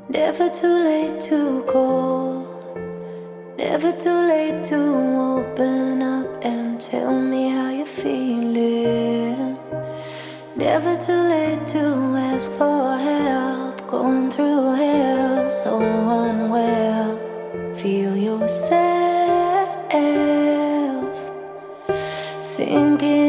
Never too late to call, never too late to open up and tell me how you're feeling. Never too late to ask for help, going through hell, so unwell. Feel yourself sinking